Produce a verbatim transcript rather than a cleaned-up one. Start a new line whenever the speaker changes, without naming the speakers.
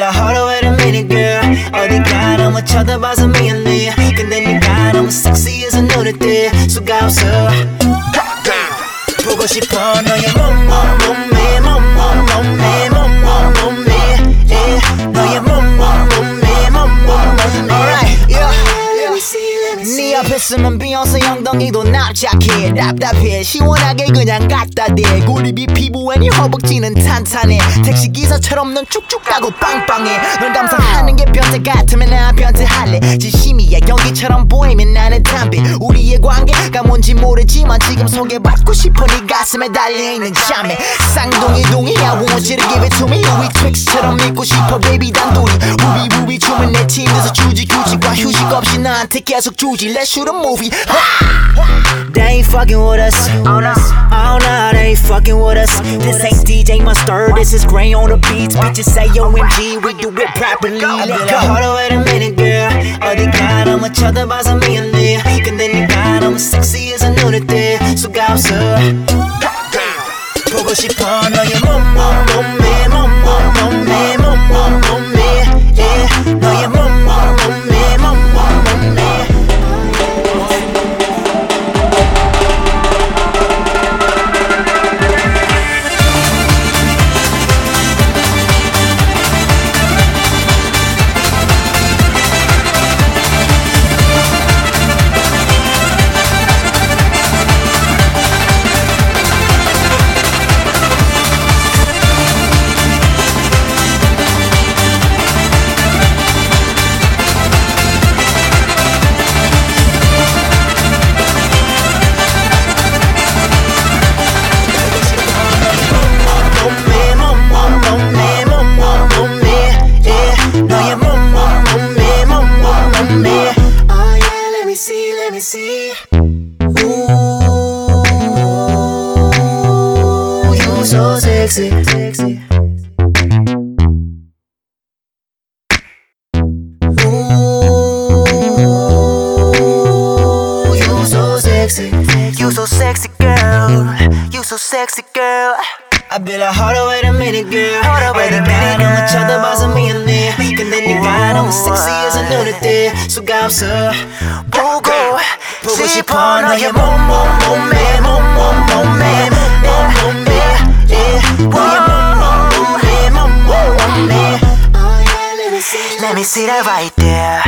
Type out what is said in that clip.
hold on wait a minute girl 어디가 너무 쳐다봐서 미안해 근데 네가 너무 섹시해서 눈에 띄 수가 없어 보고 싶어 너의 몸몸 몸매 몸몸 몸매 몸몸 몸매 너의 몸몸 몸매 몸몸 몸매 Alright yeah 네 앞에 쓰면 비욘세 엉덩이도 납작해 답답해 시원하게 그냥 갖다 대 구립이 피부에 네 허벅지는 탄탄해 택시기사처럼 넌 쭉쭉 가고 빵빵해 널 감상하는 게 변태 같으면 나 변태할래 진심이야 연기처럼 보이면 나는 담배 우리의 관계가 뭔지 모르지만 지금 소개받고 싶어 네 가슴에 달려있는 자매 쌍둥이 동이야 want you to give it to me 우리 트릭스처럼 믿고 싶어 baby 단둘이 우비우비 춤은 내 팀에서 주지 규칙과 휴식 없이 나한테 계속 주지 Let's shoot a movie They ain't fucking with us Oh no, oh no, they ain't fucking with us This ain't D J Mustard, this is Gray on the beats Bitches say O M G, we do it properly Let go Hold on wait a minute girl 어디가 너무 쳐다봐서 미안해 근데 네가 너무 섹시해서 눈에 띄 수가 없어 보고 싶어 너의 몸몸 몸매 몸몸 몸매 몸몸 몸매 너의 몸몸 몸매 몸몸 몸매 See, ooh, you so sexy, sexy. Ooh, you so sexy, you so sexy girl, you so sexy girl. I be like, hold on, wait a minute, girl. Hold on, wait a minute, 너무 쳐다봐서 미안해. 근데 네가 너무 섹시해서 눈에 띄 수가 없어. 보고 보고 싶어 너의 몸몸 몸매 몸몸 몸매 몸몸 몸매 너의 몸몸 몸매 몸몸 몸매 Let me see that right there.